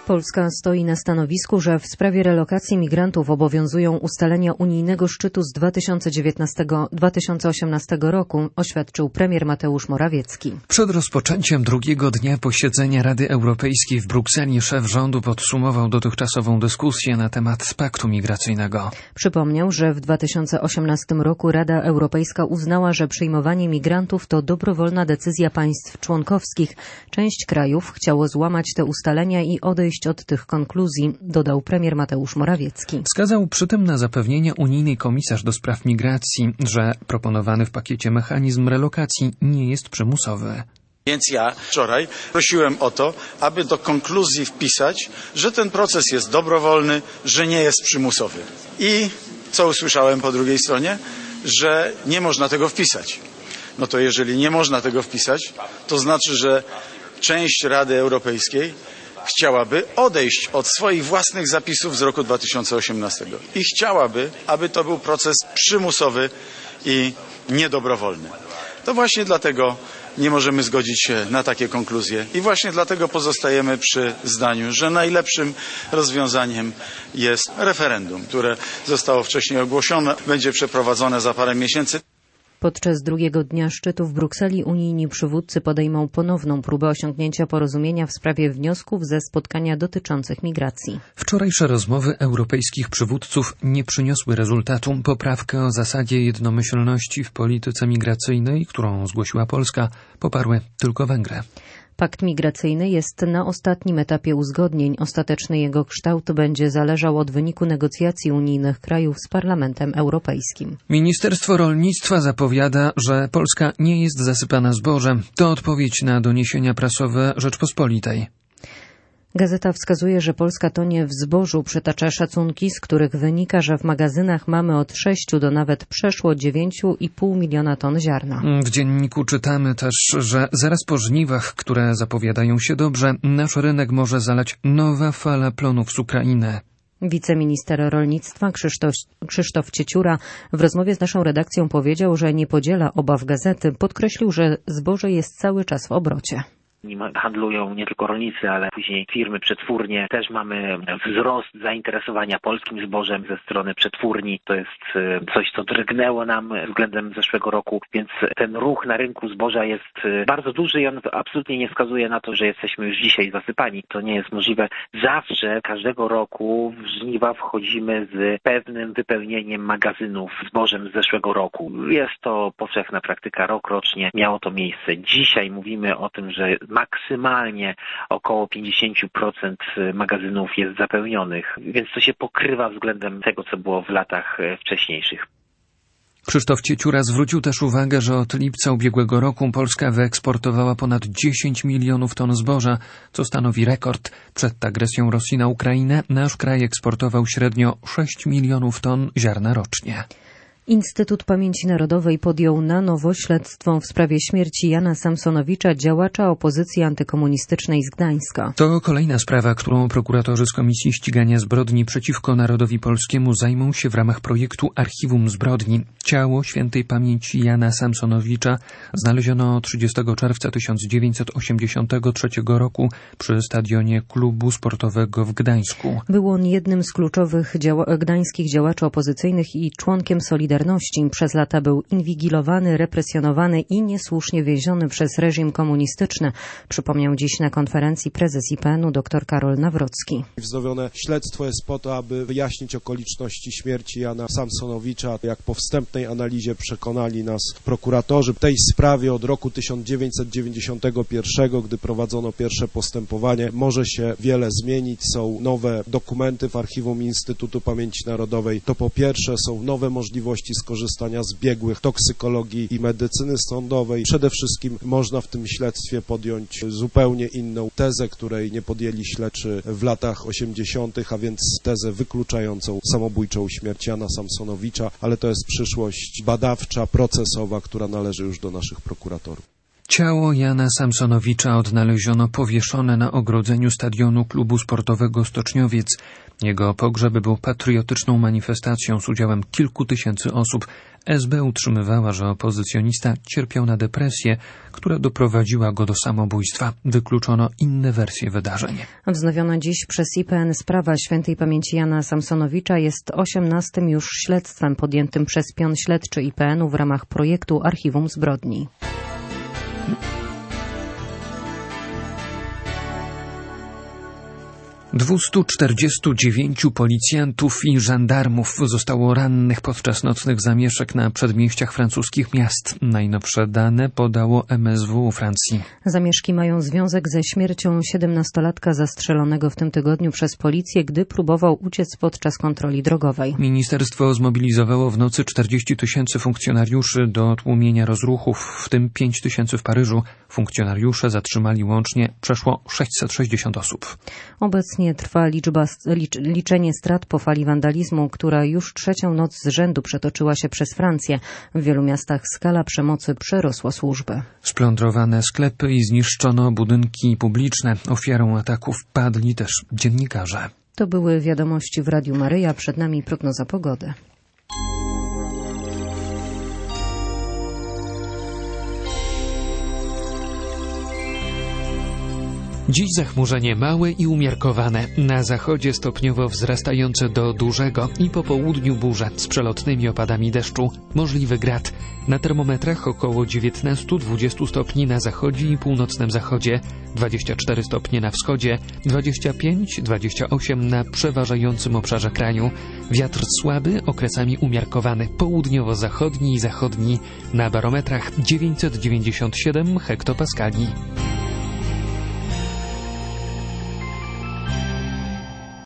Polska stoi na stanowisku, że w sprawie relokacji migrantów obowiązują ustalenia unijnego szczytu z 2018 roku, oświadczył premier Mateusz Morawiecki. Przed rozpoczęciem drugiego dnia posiedzenia Rady Europejskiej w Brukseli szef rządu podsumował dotychczasową dyskusję na temat paktu migracyjnego. Przypomniał, że w 2018 roku Rada Europejska uznała, że przyjmowanie migrantów to dobrowolna decyzja państw członkowskich. Część krajów chciało złamać te ustalenia i odejść od tych konkluzji, dodał premier Mateusz Morawiecki. Wskazał przy tym na zapewnienie unijnej komisarz do spraw migracji, że proponowany w pakiecie mechanizm relokacji nie jest przymusowy. Więc ja wczoraj prosiłem o to, aby do konkluzji wpisać, że ten proces jest dobrowolny, że nie jest przymusowy. I co usłyszałem po drugiej stronie? Że nie można tego wpisać. No to jeżeli nie można tego wpisać, to znaczy, że część Rady Europejskiej chciałaby odejść od swoich własnych zapisów z roku 2018 i chciałaby, aby to był proces przymusowy i niedobrowolny. To właśnie dlatego nie możemy zgodzić się na takie konkluzje i właśnie dlatego pozostajemy przy zdaniu, że najlepszym rozwiązaniem jest referendum, które zostało wcześniej ogłoszone, będzie przeprowadzone za parę miesięcy. Podczas drugiego dnia szczytu w Brukseli unijni przywódcy podejmą ponowną próbę osiągnięcia porozumienia w sprawie wniosków ze spotkania dotyczących migracji. Wczorajsze rozmowy europejskich przywódców nie przyniosły rezultatu. Poprawkę o zasadzie jednomyślności w polityce migracyjnej, którą zgłosiła Polska, poparły tylko Węgry. Pakt migracyjny jest na ostatnim etapie uzgodnień. Ostateczny jego kształt będzie zależał od wyniku negocjacji unijnych krajów z Parlamentem Europejskim. Ministerstwo Rolnictwa zapowiada, że Polska nie jest zasypana zbożem. To odpowiedź na doniesienia prasowe Rzeczpospolitej. Gazeta wskazuje, że Polska tonie w zbożu, przytacza szacunki, z których wynika, że w magazynach mamy od 6 do nawet przeszło 9,5 miliona ton ziarna. W dzienniku czytamy też, że zaraz po żniwach, które zapowiadają się dobrze, nasz rynek może zalać nowa fala plonów z Ukrainy. Wiceminister rolnictwa Krzysztof Cieciura w rozmowie z naszą redakcją powiedział, że nie podziela obaw gazety. Podkreślił, że zboże jest cały czas w obrocie. Nim handlują nie tylko rolnicy, ale później firmy przetwórnie. Też mamy wzrost zainteresowania polskim zbożem ze strony przetwórni. To jest coś, co drgnęło nam względem zeszłego roku, więc ten ruch na rynku zboża jest bardzo duży i on absolutnie nie wskazuje na to, że jesteśmy już dzisiaj zasypani. To nie jest możliwe. Zawsze, każdego roku w żniwa wchodzimy z pewnym wypełnieniem magazynów zbożem z zeszłego roku. Jest to powszechna praktyka, rok rocznie miało to miejsce. Dzisiaj mówimy o tym, że maksymalnie około 50% magazynów jest zapełnionych, więc to się pokrywa względem tego, co było w latach wcześniejszych. Krzysztof Cieciura zwrócił też uwagę, że od lipca ubiegłego roku Polska wyeksportowała ponad 10 milionów ton zboża, co stanowi rekord. Przed agresją Rosji na Ukrainę nasz kraj eksportował średnio 6 milionów ton ziarna rocznie. Instytut Pamięci Narodowej podjął na nowo śledztwo w sprawie śmierci Jana Samsonowicza, działacza opozycji antykomunistycznej z Gdańska. To kolejna sprawa, którą prokuratorzy z Komisji Ścigania Zbrodni przeciwko Narodowi Polskiemu zajmą się w ramach projektu Archiwum Zbrodni. Ciało świętej pamięci Jana Samsonowicza znaleziono 30 czerwca 1983 roku przy stadionie klubu sportowego w Gdańsku. Był on jednym z kluczowych gdańskich działaczy opozycyjnych i członkiem Solidarności. Przez lata był inwigilowany, represjonowany i niesłusznie więziony przez reżim komunistyczny, przypomniał dziś na konferencji prezes IPN-u dr Karol Nawrocki. Wznowione śledztwo jest po to, aby wyjaśnić okoliczności śmierci Jana Samsonowicza. Jak po wstępnej analizie przekonali nas prokuratorzy, w tej sprawie od roku 1991, gdy prowadzono pierwsze postępowanie, może się wiele zmienić. Są nowe dokumenty w Archiwum Instytutu Pamięci Narodowej. To po pierwsze są nowe możliwości skorzystania z biegłych toksykologii i medycyny sądowej. Przede wszystkim można w tym śledztwie podjąć zupełnie inną tezę, której nie podjęli śledczy w latach 80., a więc tezę wykluczającą samobójczą śmierć Jana Samsonowicza, ale to jest przyszłość badawcza, procesowa, która należy już do naszych prokuratorów. Ciało Jana Samsonowicza odnaleziono powieszone na ogrodzeniu stadionu klubu sportowego Stoczniowiec. Jego pogrzeb był patriotyczną manifestacją z udziałem kilku tysięcy osób. SB utrzymywała, że opozycjonista cierpiał na depresję, która doprowadziła go do samobójstwa. Wykluczono inne wersje wydarzeń. Wznowiona dziś przez IPN sprawa świętej pamięci Jana Samsonowicza jest 18. już śledztwem podjętym przez pion śledczy IPN-u w ramach projektu Archiwum Zbrodni. – 249 policjantów i żandarmów zostało rannych podczas nocnych zamieszek na przedmieściach francuskich miast. Najnowsze dane podało MSW Francji. Zamieszki mają związek ze śmiercią 17-latka zastrzelonego w tym tygodniu przez policję, gdy próbował uciec podczas kontroli drogowej. Ministerstwo zmobilizowało w nocy 40 000 funkcjonariuszy do tłumienia rozruchów, w tym 5 000 w Paryżu. Funkcjonariusze zatrzymali łącznie przeszło 660 osób. Obecnie trwa liczenie strat po fali wandalizmu, która już trzecią noc z rzędu przetoczyła się przez Francję. W wielu miastach skala przemocy przerosła służby. Splądrowane sklepy i zniszczono budynki publiczne. Ofiarą ataków padli też dziennikarze. To były wiadomości w Radiu Maryja. Przed nami prognoza pogody. Dziś zachmurzenie małe i umiarkowane. Na zachodzie stopniowo wzrastające do dużego i po południu burze z przelotnymi opadami deszczu. Możliwy grad. Na termometrach około 19-20 stopni na zachodzie i północnym zachodzie, 24 stopnie na wschodzie, 25-28 na przeważającym obszarze kraju. Wiatr słaby, okresami umiarkowany, południowo-zachodni i zachodni. Na barometrach 997 hektopaskali.